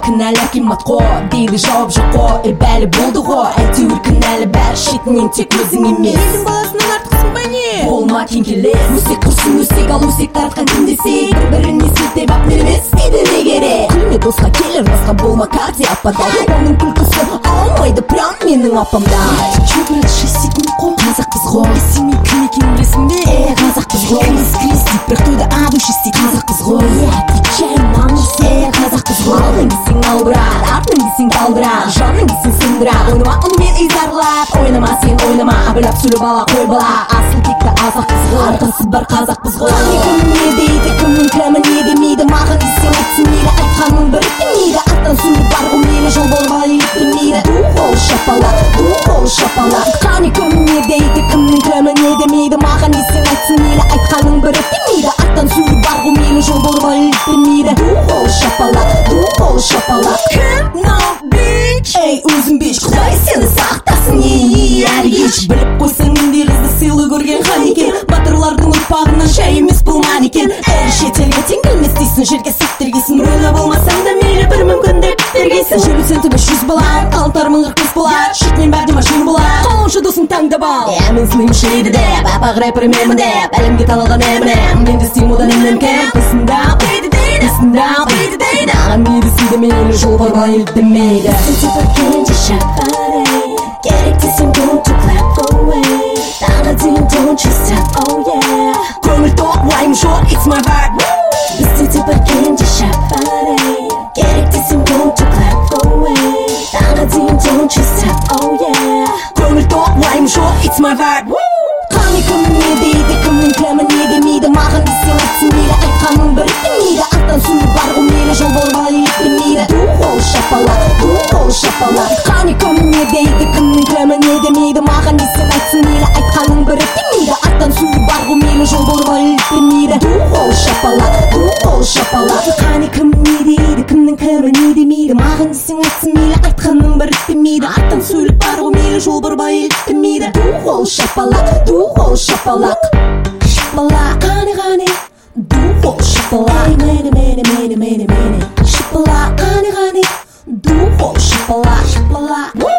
кінәлі қимат қой дейді жауап жоқ қой бәлі болды ғой әйтеуір кінәлі бәрі шетінен тек өзің емес елдің баласының артықсың ба не болма кеңкелес өсек құрсын өсек ал өсек таратқан кім десек бір-біріне сілтеп ап не істейді не керек күлме досқа келер басқа болма карте ападай оның күлкісі алмайды прям менің апамдай чудо секунд қой қазақпыз ғой сен мен кім екенін білесің бе қазақпыз ғой крис дейді бірақ тойда обычно істейді қазақпыз ғой отвечаем намыс қазақпыз ғой алдың десең албырат артың десең талдырат жаның десең сындырат ойнама онымен изарлап ойнама сен ойнама абайлап сөйле бала қой бала асыл текті азақпыз ғой арқасы бар қазақпыз ғой кім не дейді кімнің кімі не демейді маған десең айтсын мейлі айтқаның бір етпемейді аттан сөйлеп бар ғой мейлі жол болғалы етпемейді ду-қол шапалақ қане кім не дейді кімнің кімі не демейді маған десең айтсын мейлі айтқаның бір етпемейді аттан сөйлеп бар ғой мейлі жол болғалы етпемейді ду-қол шапалақ кім no bitch ей өзің беш құдай сені сақтасын әр кеш біліп қойсаң нендей қызды сыйлы көрген хан екен батырлардың ұрпағынан жай емес бұл манекен әр шетелге тең келмес дейсің жерге сәт тергейсің рөлі болмасаң да мейлі бір мүмкіндік бергейсің желу сен түбі 100 балам қалыптарымың 45 болады шетінен бәрде машина болады қалаушы досың таңдап ал мен слим шейді деп апақ рэпер менмін деп әлемге танылған эминем мен де істеймін одан інім кем listen down маған не десейді мейлі жол бар ма елтімейді Сенсі көргенде шапарай керек десем don't you clap away таңға дейін don't you stop oh yeah көңіл тоқ уайым жоқ it's my vibe Сенсі көргенде шапарай керек десем don't you clap away таңға дейін don't you stop oh yeah көңіл тоқ уайым жоқ it's my vibe қане кім не дейді кімнің кімі не демейді маған десең айтсын мейлі айтқаның бір етпемейді аттан сөйлеп бар ғой мейлі жол болғалы етпемейді ду-қол шапалақ қане кім не дейді кімнің кімі не демейді маған десең айтсын мейлі айтқаның бір етпемейді аттан сөйлеп бар ғой мейлі жол болғалы етпемейді ду-қол шапалақ қане кім не дейді кімнің кімі не демейді маған десең айтсын мейлі айтқаның бір етпемейді аттан сөйлеп бар ғой мейлі жол болғалы етпемейді ду-қол шапалақ қане ду-қол шапалақ Mene шапалақ қане ду-қол шапалақ